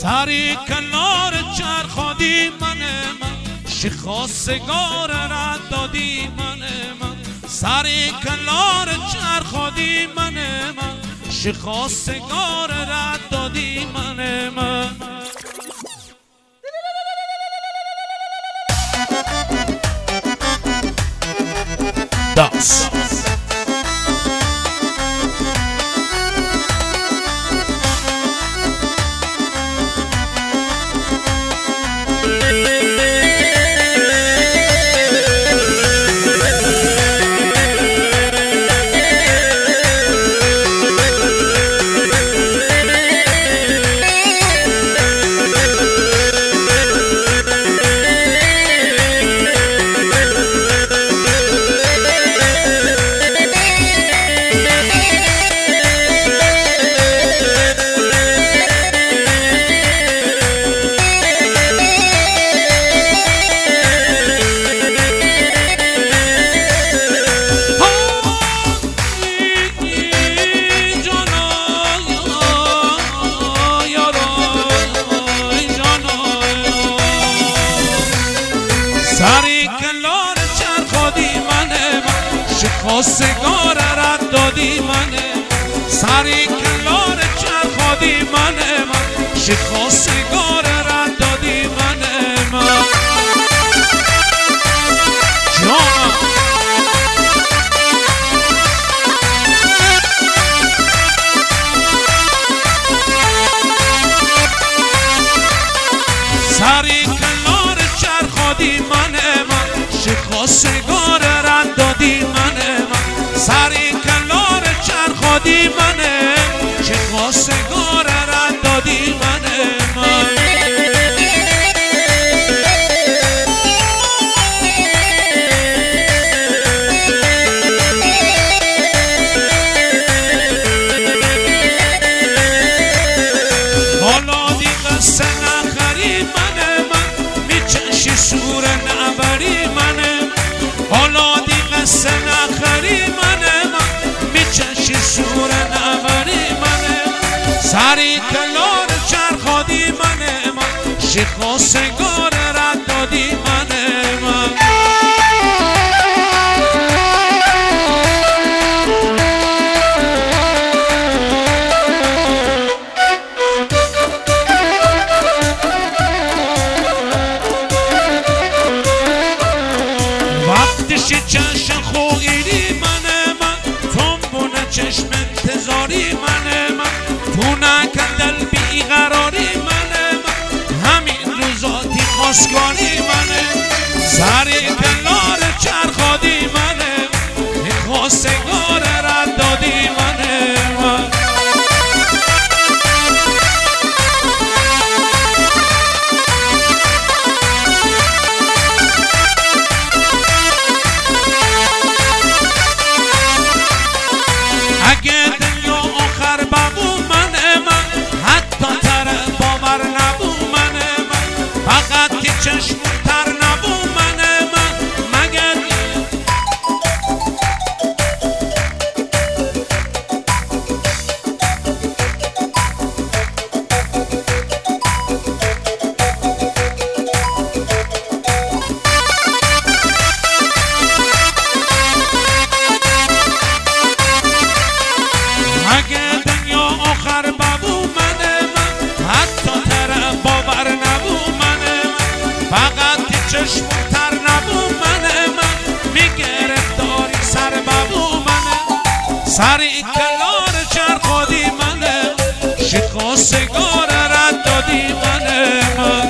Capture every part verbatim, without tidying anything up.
سری کنار چرخادی من من شخاصگار رد دادی من من سری کنار چرخادی من من شخاصگار رد دادی من من داس سری کنار چرخادی من من شخاصگار رد دادی من سری کنار چرخادی من من شخاصگار رد دادی من من جانم سری کنار چرخادی من شخاصگار رد دادی من من سری کنار چرخادی من شخاصگار رد دادی من من حالا دیگه قصه نخری من من میچشی سور نبری من حالا دیگه قصه نخری من من میچشی سور نبری من سری کنار چرخادی من من شخاصگار رد دادی من من وقتشی چشم خویری من من تنبونه چشم انتظاری من من تو نکندل بیقراری من من همین روزاتی خواستگاری من سری کنار چرخادی من خواستگار رد دادی من من اگه دنیا آخر ببو من من حتی تر باور نبو من من فقط که چشم تر نبو من من مگر اگه دنیا آخر ببو من من حتی تر باور نبو من من فقط که چشم تر نبو من من میگرفتاری سر ببو من سری کنار چرخادی من شخاصگار رد دادی من من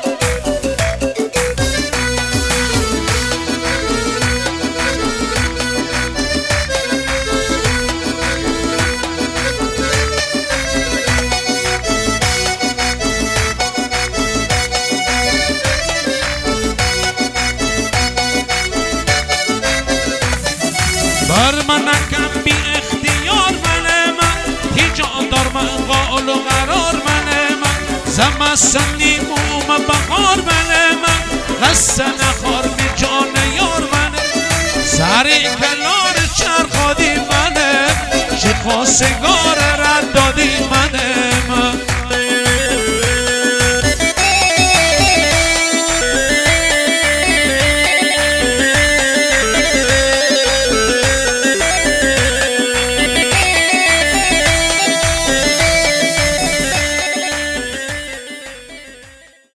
بر من نکن بی اختیار من من هیچ من قول و قرار من من زمستان لیموم بهار من من قصه نخور بی جان یار من سری کنار چرخادی من چه خواستگار